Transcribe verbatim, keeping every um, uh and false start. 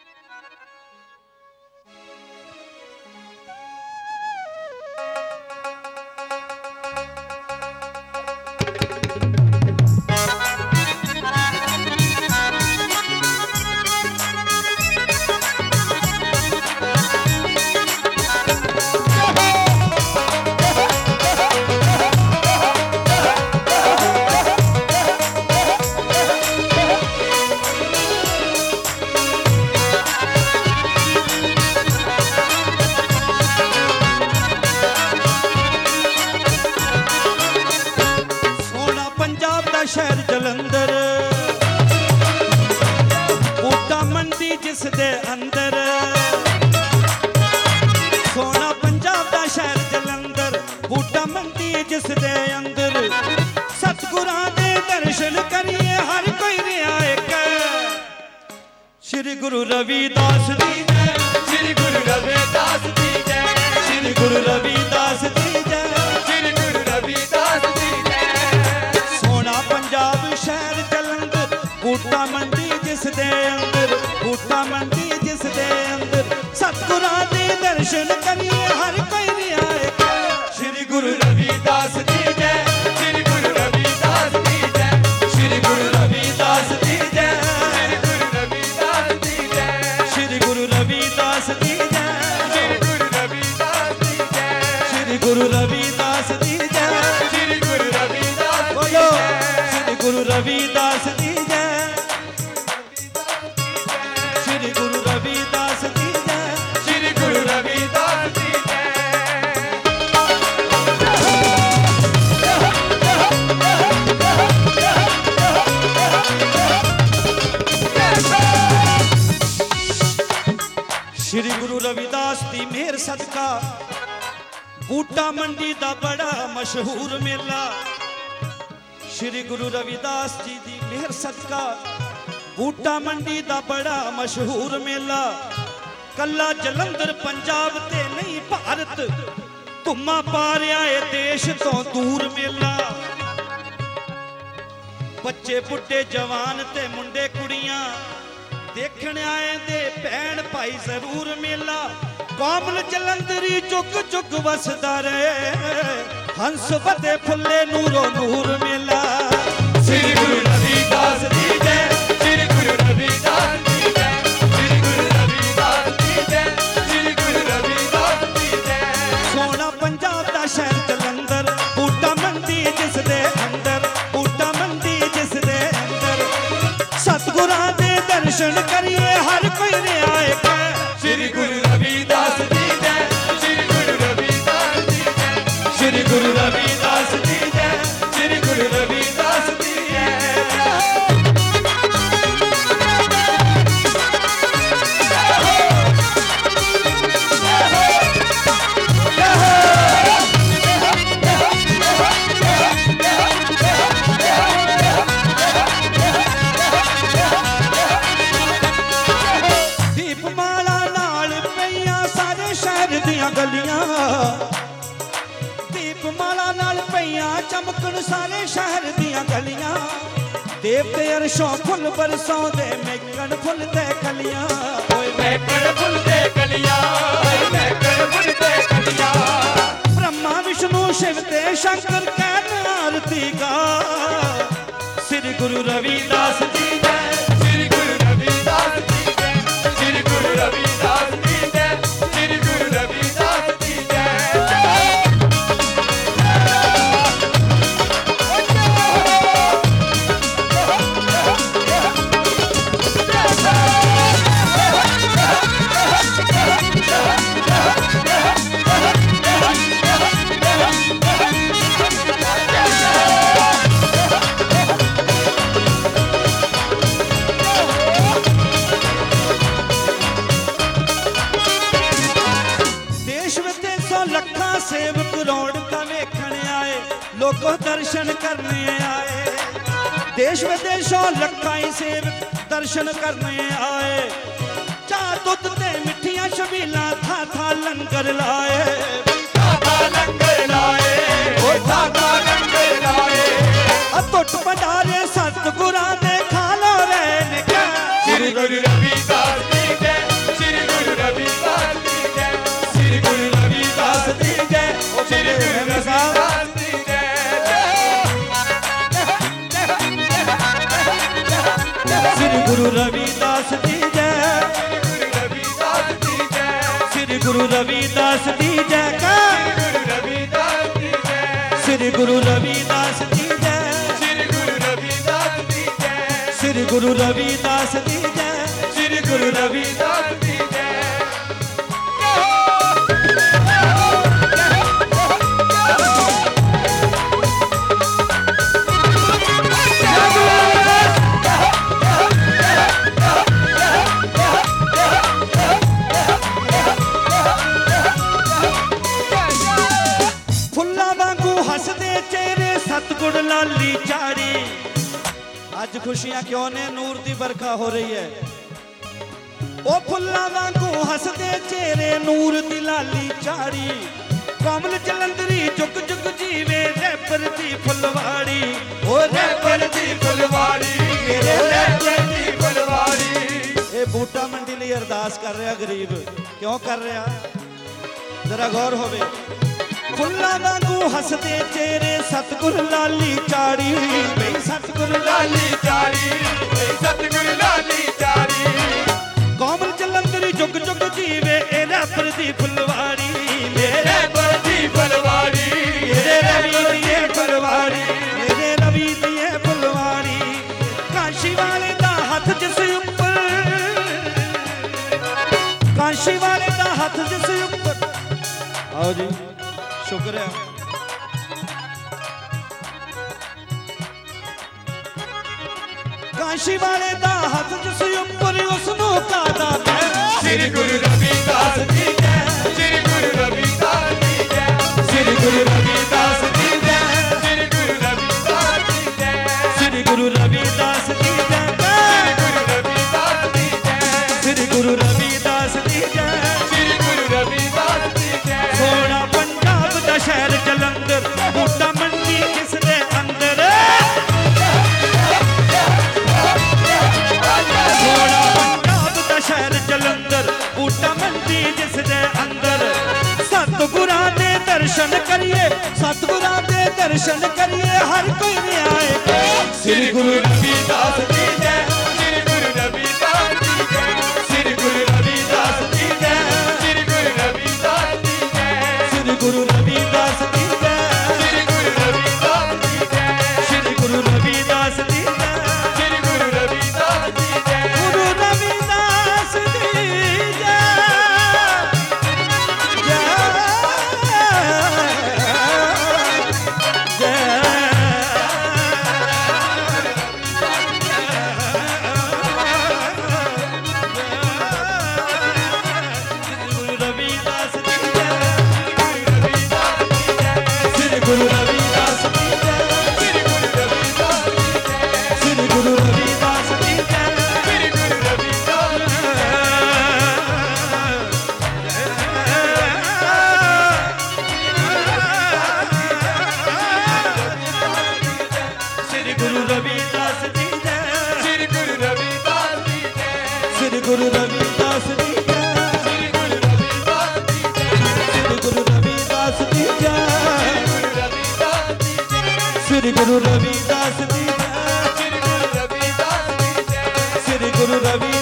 शहर जलंधर बूटा मंडी जिस दे अंदर सोना पंजाब दा शहर जलंधर बूटा मंडी जिस दे अंदर सतगुरां दे दर्शन करिए हर कोई रिया एक श्री गुरु रविदास जी जय श्री गुरु रविदास जी जय श्री गुरु रविदास जी जय श्री गुरु रविदास जी शहर जलंधर बूटा मंडी जिस दे अंदर बूटा मंडी जिस दे अंदर सतगुरां दे दर्शन करिए हर कोई रिया एक श्री गुरु रविदास जी जय श्री गुरु रविदास जी जय श्री गुरु रविदास जी जय श्री गुरु रविदास जी जय श्री गुरु रविदास जी जय श्री गुरु रविदास जी जय श्री गुरु रविदास जी जय श्री गुरु रविदास बोलो श्री गुरु रविदास जी जय श्री गुरु रविदास जी जय श्री गुरु रविदास जी श्री गुरु रविदास दी मेहर सदका बूटा मंडी दा बड़ा मशहूर मेला श्री गुरु रविदास जी दी मेहर सदका बूटा मंडी दा बड़ा मशहूर मेला कला जलंधर पंजाब ते नहीं भारत धुम्मा पा रहा है देश तो दूर मेला बच्चे बुढ़े जवान ते मुंडे कुड़ियां देखने आए दे भैन भाई जरूर मेला कामल जलंधरी चुक चुक वसदा रहे हंस बदे फुले नूरो नूर मेला श्री गुरु रविदास जी जय श्री गुरु रविदास जी जय श्री गुरु रविदास जी जय श्री गुरु रविदास जी जय सोना पंजाब दा शहर जलंधर बूटा मंडी जिस दे अंदर बूटा मंडी जिस दे अंदर सतगुरां दे दर्शन करिए हर कोई रिया एक श्री गुरु रविदास जी जय श्री गुरु रविदास जी जय श्री गुरु रविदास जी जय श्री गुरु रविदास जी जय दीपमाला नाल पईयां सारे शहर दियां गलियां दीपमाला नाल पईयां चमकण सारे शहर दियां गलियां देवते अरशों फुल बरसौंदे महकण फुल ते कलियां ओए महकण फुल ते कलियां ओए महकण फुल ते कलियां ब्रह्मा विष्णु शिव ते शंकर कहन आरती गा श्री गुरु रविदास जी जय श्री गुरु रविदास जी जय श्री गुरु रविदास जी जय श्री गुरु रविदास जी जय सेवक रौनक वेखण आए लोगों दर्शन करने आए देश विदेशों लखां ही सेवक दर्शन करने आए चाह दुध ते मिठियां छबीलां था था लंगर लाए था था लंगर लाए ओ था था लंगर लाए अतुट भंडारे सतगुरां दे खा लो रैन क्या श्री गुरु रविदास जी जय गुरु रविदास दी जय, श्री गुरु रविदास दी जय, श्री गुरु रविदास दी जय, श्री गुरु रविदास दी जय, श्री गुरु रविदास दी जय, श्री गुरु रविदास दी जय। सतगुर लाली चारी। आज खुशियां क्यों ने नूर दी बरखा हो रही है। ओ फुल्लां वांगू हसदे चेहरे नूर दी लाली चारी। कोमल जलंधरी जुग जुग जीवे रैपर दी फुलवाड़ी। ओ रैपर दी फुलवाड़ी, मेरे रैपर दी फुलवाड़ी। ए बूटा मंडी लई अरदास कर रहा गरीब, क्यों कर रहा जरा गौर होवे। फुल्लां वांगू हसदे चेहरे सतगुर लाली चारी। बई सतगुर लाली चारी, बई सतगुर लाली चारी। कोमल जलंधरी जुग जुग जीवे ए रैपर दी फुलवाड़ी। मेरे रैपर दी फुलवाड़ी, मेरे रवि दी फुलवाड़ी, मेरे रवि दी फुलवाड़ी। काशी वाले दा हथ जिस उपर, काशी वाले दा हथ जिस उपर। आओ जी शुक्र है। काशी वाले दा हथ जिस उपर उसनू कादा मैं। श्री गुरु रविदास दी जय, श्री गुरु रविदास दी जय, श्री गुरु रविदास दी जय, श्री गुरु रविदास दी जय, श्री गुरु रविदास दी जय, श्री गुरु रविदास दी जय, श्री गुरु रविदास दी जय। सोना पंजाब दा शहर जलंधर, बूटा मंडी किस दे अंदर। सोना पंजाब दा शहर जलंधर, बूटा मंडी जिस दे अंदर। सतगुरां दे दर्शन करिए, सतगुरां दे दर्शन करिए, हर कोई न्याय। श्री गुरु रविदास दी जय, श्री गुरु रविदास दी जय, श्री गुरु रविदास दी जय, श्री गुरु रविदास दी जय, श्री गुरु रविदास दी जय, श्री गुरु रविदास दी जय, श्री गुरु रविदास दी जय, श्री गुरु रविदास दी जय, गुरु रविदास दी जय, जय जय। गुरु रविदास दी जय, श्री गुरु रविदास दी जय, श्री गुरु रविदास दी जय, श्री गुरु रविदास दी जय। श्री गुरु रविदास दी श्री गुरु रविदास दी जय, श्री गुरु रविदास दी जय, श्री गुरु रविदास दी जय, श्री गुरु रविदास दी जय, श्री गुरु रविदास दी जय, श्री गुरु रविदास दी जय, श्री गुरु रविदास दी जय, श्री गुरु रविदास दी जय, श्री गुरु रवि